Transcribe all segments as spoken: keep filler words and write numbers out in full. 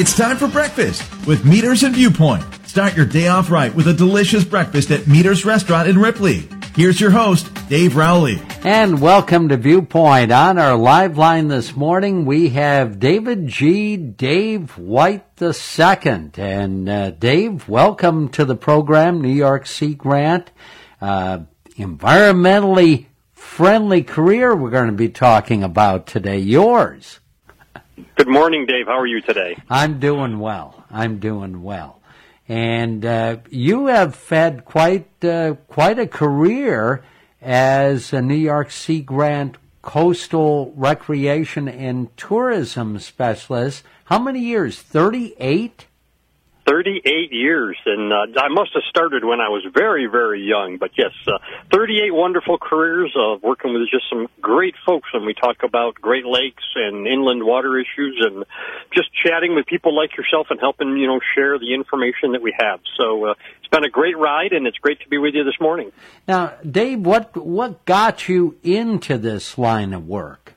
It's time for breakfast with Meters and Viewpoint. Start your day off right with a delicious breakfast at Meters Restaurant in Ripley. Here's your host, Dave Rowley. And welcome to Viewpoint. On our live line this morning, we have David G. Dave White the Second. And uh, Dave, welcome to the program, New York Sea Grant. Uh, environmentally friendly career we're going to be talking about today. Yours. Good morning, Dave. How are you today? I'm doing well. I'm doing well. And uh, you have had quite uh, quite a career as a New York Sea Grant coastal recreation and tourism specialist. How many years? thirty-eight? thirty-eight years, and uh, I must have started when I was very, very young. But yes, uh, thirty-eight wonderful careers of working with just some great folks when we talk about Great Lakes and inland water issues, and just chatting with people like yourself and helping, you know, share the information that we have. So uh, it's been a great ride, and it's great to be with you this morning. Now, Dave, what what got you into this line of work?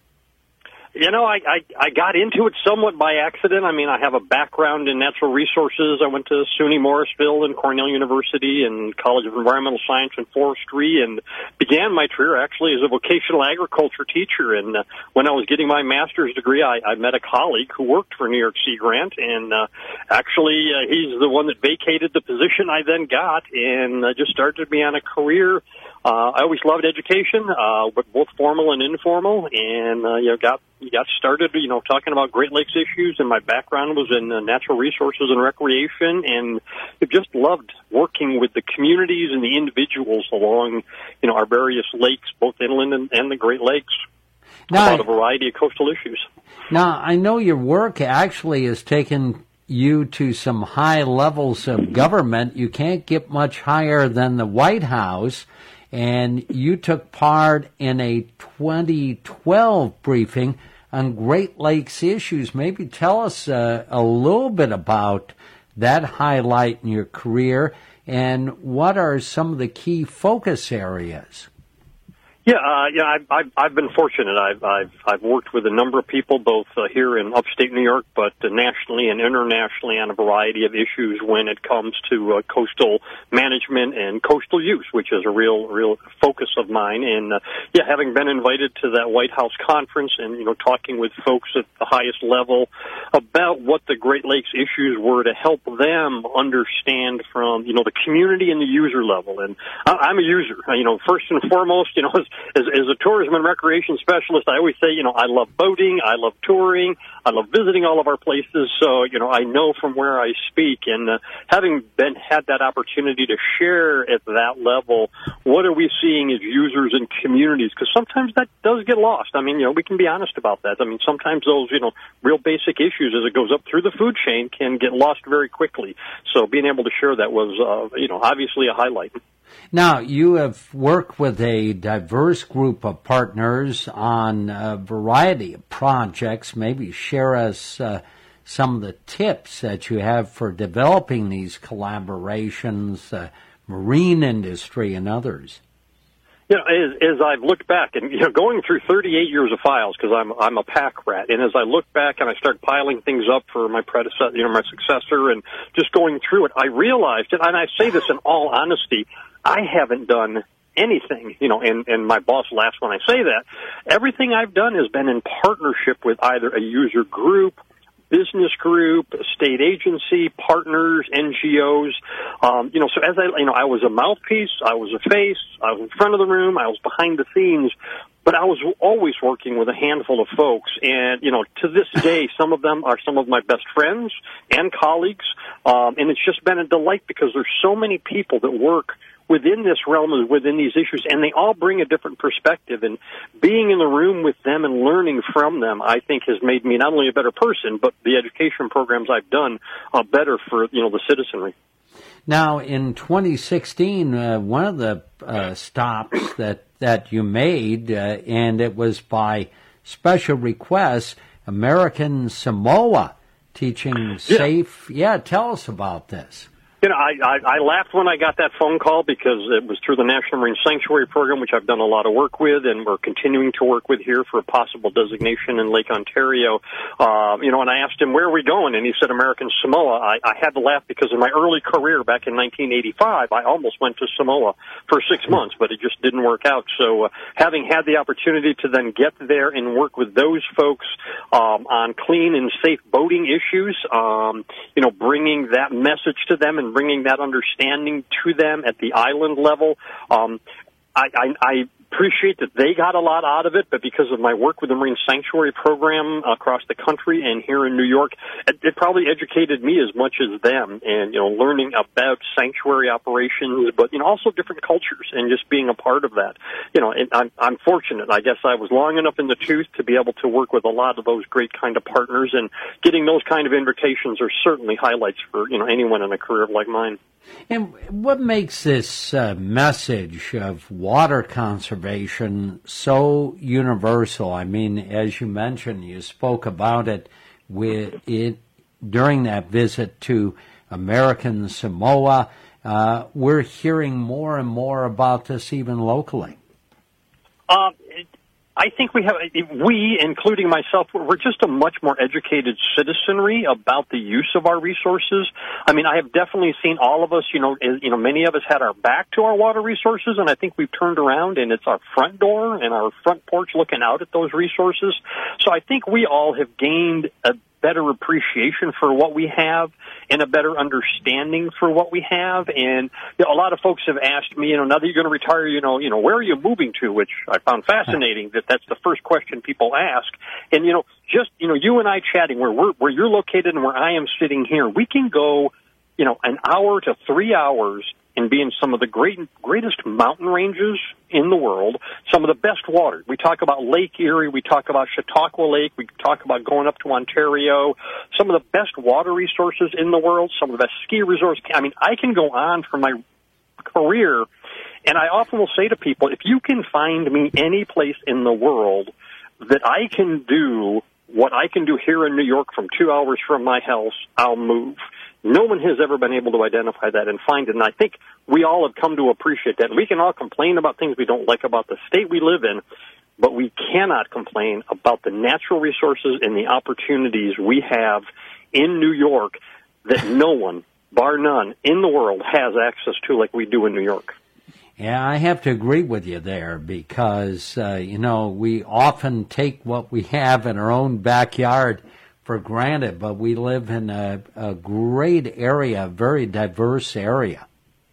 You know, I, I, I got into it somewhat by accident. I mean, I have a background in natural resources. I went to SUNY Morrisville and Cornell University and College of Environmental Science and Forestry, and began my career actually as a vocational agriculture teacher. And uh, when I was getting my master's degree, I, I met a colleague who worked for New York Sea Grant, and uh, actually uh, he's the one that vacated the position I then got, and uh, just started me on a career. Uh, I always loved education, uh, but both formal and informal, and uh, you know, got got started, you know, talking about Great Lakes issues. And my background was in uh, natural resources and recreation, and I just loved working with the communities and the individuals along, you know, our various lakes, both inland and, and the Great Lakes, now, about a variety of coastal issues. Now, I know your work actually has taken you to some high levels of government. You can't get much higher than the White House. And you took part in a twenty twelve briefing on Great Lakes issues. Maybe tell us uh, a little bit about that highlight in your career, and what are some of the key focus areas? Yeah, uh, yeah, I've, I've, I've been fortunate. I've, I've, I've worked with a number of people, both uh, here in upstate New York, but uh, nationally and internationally on a variety of issues when it comes to uh, coastal management and coastal use, which is a real, real focus of mine. And uh, yeah, having been invited to that White House conference and, you know, talking with folks at the highest level about what the Great Lakes issues were to help them understand from, you know, the community and the user level. And I, I'm a user, you know, first and foremost, you know, as As, as a tourism and recreation specialist, I always say, you know, I love boating, I love touring, I love visiting all of our places. So, you know, I know from where I speak, and uh, having been had that opportunity to share at that level, what are we seeing as users and communities? Because sometimes that does get lost. I mean, you know, we can be honest about that. I mean, sometimes those, you know, real basic issues as it goes up through the food chain can get lost very quickly. So being able to share that was, uh, you know, obviously a highlight. Now, you have worked with a diverse group of partners on a variety of projects. Maybe share us uh, some of the tips that you have for developing these collaborations, uh, marine industry and others. You know, as, as I've looked back, and, you know, going through thirty-eight years of files, because I'm I'm a pack rat, and as I look back and I start piling things up for my predecessor, you know, my successor, and just going through it, I realized, and I say this in all honesty, I haven't done anything, you know, and, and my boss laughs when I say that. Everything I've done has been in partnership with either a user group, business group, state agency, partners, N G Os. Um, you know, so as I, you know, I was a mouthpiece, I was a face, I was in front of the room, I was behind the scenes, but I was always working with a handful of folks. And, you know, to this day, some of them are some of my best friends and colleagues. Um, and it's just been a delight because there's so many people that work within this realm, within these issues, and they all bring a different perspective. And being in the room with them and learning from them, I think, has made me not only a better person, but the education programs I've done are better for, you know, the citizenry. Now, in twenty sixteen, uh, one of the uh, stops that, that you made, uh, and it was by special request, American Samoa, teaching safe. Yeah, yeah tell us about this. You know, I, I, I laughed when I got that phone call because it was through the National Marine Sanctuary Program, which I've done a lot of work with, and we're continuing to work with here for a possible designation in Lake Ontario. Uh, you know, and I asked him, where are we going? And he said, American Samoa. I, I had to laugh because in my early career back in nineteen eighty-five, I almost went to Samoa for six months, but it just didn't work out. So uh, having had the opportunity to then get there and work with those folks um, on clean and safe boating issues, um, you know, bringing that message to them and bringing that understanding to them at the island level. Um, I, I, I appreciate that they got a lot out of it, but because of my work with the Marine Sanctuary Program across the country and here in New York, it, it probably educated me as much as them. And, you know, learning about sanctuary operations, but, you know, also different cultures and just being a part of that. You know, and I'm, I'm fortunate. I guess I was long enough in the tooth to be able to work with a lot of those great kind of partners, and getting those kind of invitations are certainly highlights for, you know, anyone in a career like mine. And what makes this uh, message of water conservation so universal? I mean, as you mentioned, you spoke about it with it during that visit to American Samoa. Uh, we're hearing more and more about this even locally. Uh, it, I think we have, we, including myself, we're just a much more educated citizenry about the use of our resources. I mean, I have definitely seen all of us, you know, you know, many of us had our back to our water resources, and I think we've turned around and it's our front door and our front porch looking out at those resources. So I think we all have gained a better appreciation for what we have and a better understanding for what we have. And you know, a lot of folks have asked me, you know, now that you're going to retire, you know, you know, where are you moving to? Which I found fascinating that that's the first question people ask. And, you know, just, you know, you and I chatting where we're, where you're located and where I am sitting here, we can go, you know, an hour to three hours and be in some of the great, greatest mountain ranges in the world, some of the best water. We talk about Lake Erie, we talk about Chautauqua Lake, we talk about going up to Ontario, some of the best water resources in the world, some of the best ski resorts. I mean, I can go on for my career, and I often will say to people, if you can find me any place in the world that I can do what I can do here in New York from two hours from my house, I'll move. No one has ever been able to identify that and find it, and I think we all have come to appreciate that. And we can all complain about things we don't like about the state we live in, but we cannot complain about the natural resources and the opportunities we have in New York that no one, bar none, in the world has access to like we do in New York. Yeah, I have to agree with you there because, uh, you know, we often take what we have in our own backyard for granted, but we live in a, a great area, a very diverse area.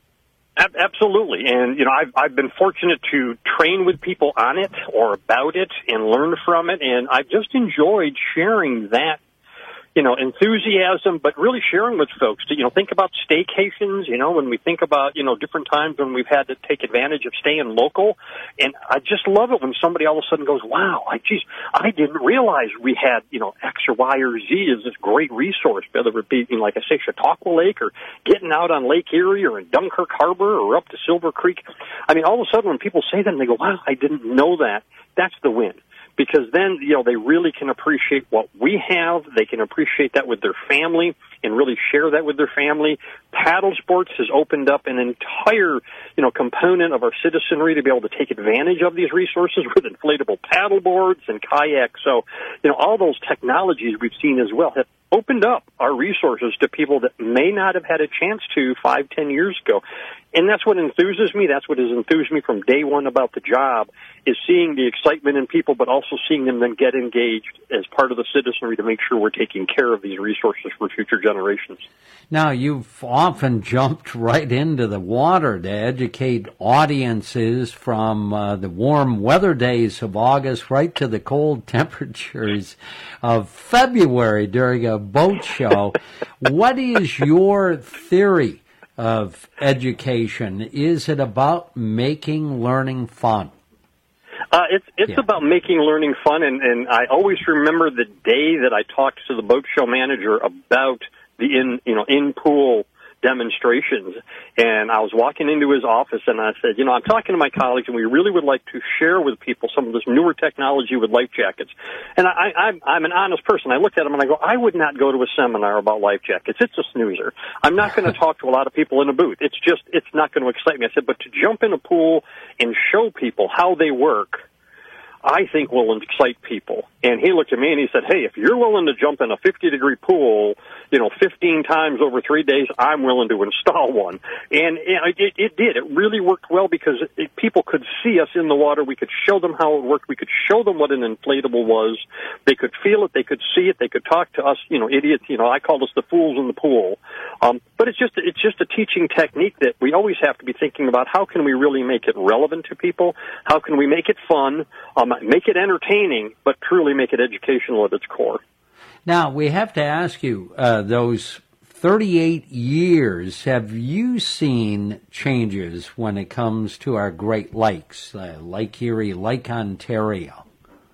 Absolutely. And, you know, I've, I've been fortunate to train with people on it or about it and learn from it, and I've just enjoyed sharing that, you know, enthusiasm, but really sharing with folks to, you know, think about staycations, you know, when we think about, you know, different times when we've had to take advantage of staying local. And I just love it when somebody all of a sudden goes, wow, I geez, I didn't realize we had, you know, X or Y or Z as this great resource, whether it be, you know, like I say, Chautauqua Lake or getting out on Lake Erie or in Dunkirk Harbor or up to Silver Creek. I mean, all of a sudden when people say that and they go, wow, I didn't know that, that's the win. Because then, you know, they really can appreciate what we have. They can appreciate that with their family and really share that with their family. Paddle sports has opened up an entire, you know, component of our citizenry to be able to take advantage of these resources with inflatable paddle boards and kayaks. So, you know, all those technologies we've seen as well have opened up our resources to people that may not have had a chance to five, ten years ago. And that's what enthuses me. That's what has enthused me from day one about the job, is seeing the excitement in people, but also seeing them then get engaged as part of the citizenry to make sure we're taking care of these resources for future generations. Now, you've often jumped right into the water to educate audiences from uh, the warm weather days of August right to the cold temperatures of February during a boat show. What is your theory of education? Is it about making learning fun? Uh, it's it's yeah. about making learning fun, and, and I always remember the day that I talked to the boat show manager about the in you know in pool demonstrations. And I was walking into his office, and I said, you know, I'm talking to my colleagues, and we really would like to share with people some of this newer technology with life jackets. And I, I, I'm an honest person. I looked at him, and I go, I would not go to a seminar about life jackets. It's a snoozer. I'm not going to talk to a lot of people in a booth. It's just, it's not going to excite me. I said, but to jump in a pool and show people how they work, I think will excite people. And he looked at me and he said, hey, if you're willing to jump in a fifty-degree pool, you know, fifteen times over three days, I'm willing to install one. And it, it did. It really worked well because it, people could see us in the water. We could show them how it worked. We could show them what an inflatable was. They could feel it. They could see it. They could talk to us, you know, idiots. You know, I call us the fools in the pool. Um, but it's just it's just a teaching technique that we always have to be thinking about. How can we really make it relevant to people? How can we make it fun, um, make it entertaining, but truly make it educational at its core? Now, we have to ask you, uh, those thirty-eight years, have you seen changes when it comes to our Great Lakes, uh, Lake Erie, Lake Ontario?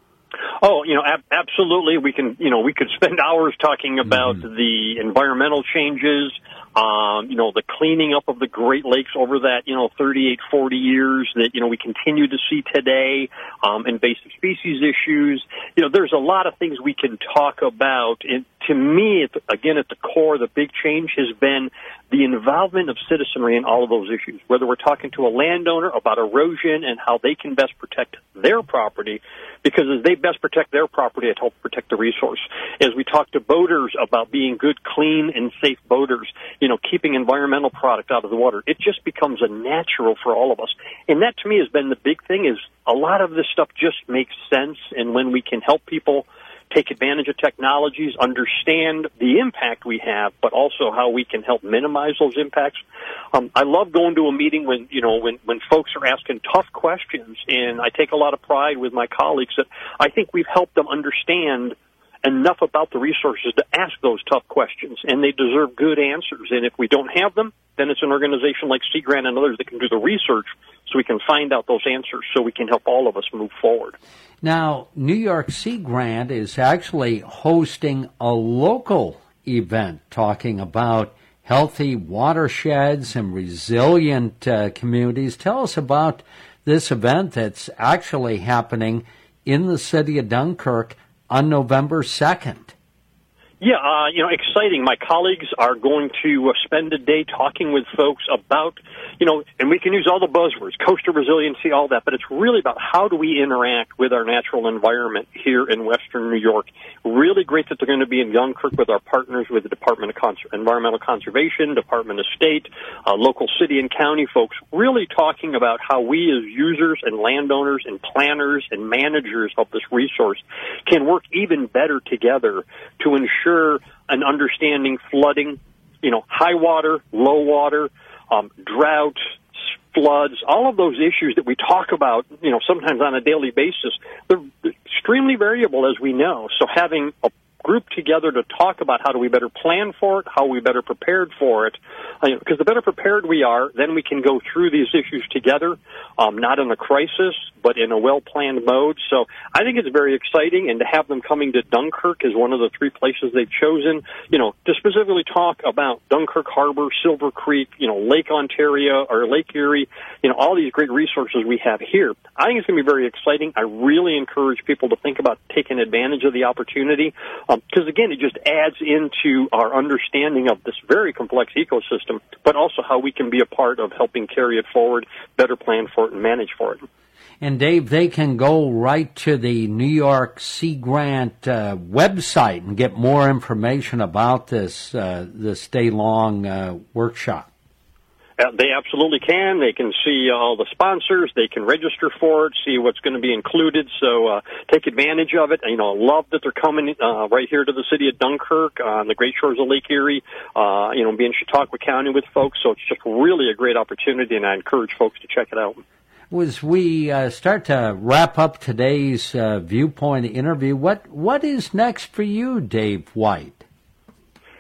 Oh, you know, ab- absolutely. We can, you know, we could spend hours talking about mm-hmm. the environmental changes, um, you know, the cleaning up of the Great Lakes over that, you know, thirty-eight, forty years that, you know, we continue to see today, um, invasive species issues. You know, there's a lot of things we can talk about. And to me, it, again, at the core, the big change has been the involvement of citizenry in all of those issues, whether we're talking to a landowner about erosion and how they can best protect their property, because as they best protect their property, it helps protect the resource. As we talk to boaters about being good, clean, and safe boaters, you know, keeping environmental product out of the water, it just becomes a natural for all of us. And that, to me, has been the big thing, is a lot of this stuff just makes sense, and when we can help people take advantage of technologies, understand the impact we have, but also how we can help minimize those impacts. Um, I love going to a meeting when, you know, when, when folks are asking tough questions, and I take a lot of pride with my colleagues that I think we've helped them understand enough about the resources to ask those tough questions, and they deserve good answers. And if we don't have them, then it's an organization like Sea Grant and others that can do the research so we can find out those answers so we can help all of us move forward. Now, New York Sea Grant is actually hosting a local event talking about healthy watersheds and resilient uh, communities. Tell us about this event that's actually happening in the city of Dunkirk on November second. Yeah, uh, you know, exciting. My colleagues are going to uh, spend a day talking with folks about, you know, and we can use all the buzzwords, coastal resiliency, all that, but it's really about how do we interact with our natural environment here in Western New York. Really great that they're going to be in Dunkirk with our partners with the Department of Cons- Environmental Conservation, Department of State, uh, local city and county folks, really talking about how we as users and landowners and planners and managers of this resource can work even better together to ensure an understanding flooding, you know, high water, low water, um, drought, floods, all of those issues that we talk about, you know, sometimes on a daily basis, they're extremely variable, as we know. So having a group together to talk about how do we better plan for it, how we better prepared for it, uh, because the better prepared we are, then we can go through these issues together, um, not in a crisis, but in a well-planned mode. So I think it's very exciting, and to have them coming to Dunkirk is one of the three places they've chosen, you know, to specifically talk about Dunkirk Harbor, Silver Creek, you know, Lake Ontario, or Lake Erie, you know, all these great resources we have here. I think it's going to be very exciting. I really encourage people to think about taking advantage of the opportunity, because, um, again, it just adds into our understanding of this very complex ecosystem, but also how we can be a part of helping carry it forward, better plan for it, and manage for it. And, Dave, they can go right to the New York Sea Grant uh, website and get more information about this, uh, this day-long uh, workshop. Uh, they absolutely can. They can see all the sponsors. They can register for it, see what's going to be included. So uh, take advantage of it. You know, love that they're coming uh, right here to the city of Dunkirk on the Great Shores of Lake Erie, uh, you know, being Chautauqua County with folks. So it's just really a great opportunity, and I encourage folks to check it out. As we uh, start to wrap up today's uh, Viewpoint interview, what what is next for you, Dave White?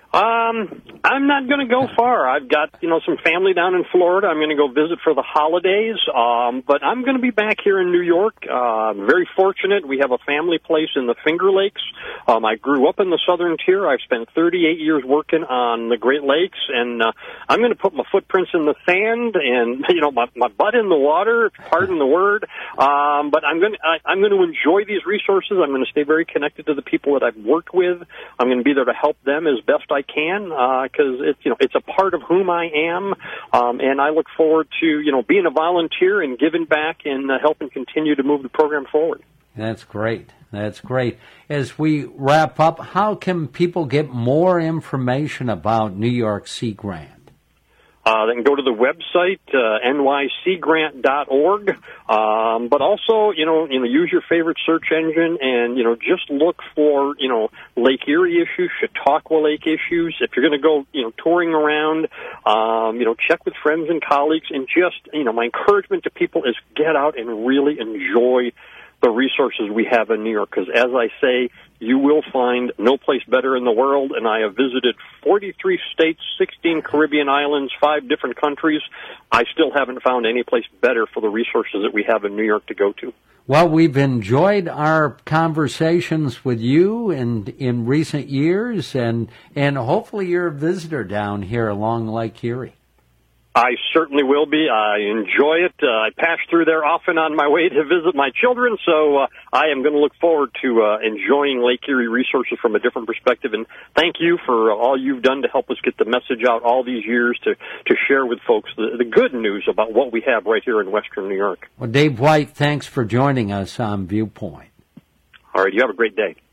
Um, I'm not going to go far. I've got, you know, some family down in Florida. I'm going to go visit for the holidays. Um, but I'm going to be back here in New York. Uh, very fortunate. We have a family place in the Finger Lakes. Um, I grew up in the southern tier. I've spent thirty-eight years working on the Great Lakes, and uh, I'm going to put my footprints in the sand and, you know, my, my butt in the water, pardon the word. Um, but I'm going to, I, I'm going to enjoy these resources. I'm going to stay very connected to the people that I've worked with. I'm going to be there to help them as best I can, because uh, it's, you know, it's a part of whom I am, um, and I look forward to, you know, being a volunteer and giving back and uh, helping continue to move the program forward. That's great. That's great. As we wrap up, how can people get more information about New York Sea Grant? Uh, they can go to the website, uh, N Y C grant dot org, um, but also, you know, you know, use your favorite search engine and, you know, just look for, you know, Lake Erie issues, Chautauqua Lake issues. If you're going to go, you know, touring around, um, you know, check with friends and colleagues, and just, you know, my encouragement to people is get out and really enjoy the resources we have in New York, because as I say, you will find no place better in the world, and I have visited forty-three states, sixteen Caribbean islands, five different countries. I still haven't found any place better for the resources that we have in New York to go to. Well, we've enjoyed our conversations with you in, in recent years, and, and hopefully you're a visitor down here along Lake Erie. I certainly will be. I enjoy it. Uh, I pass through there often on my way to visit my children, so uh, I am going to look forward to uh, enjoying Lake Erie resources from a different perspective. And thank you for uh, all you've done to help us get the message out all these years to, to share with folks the, the good news about what we have right here in Western New York. Well, Dave White, thanks for joining us on Viewpoint. All right, you have a great day.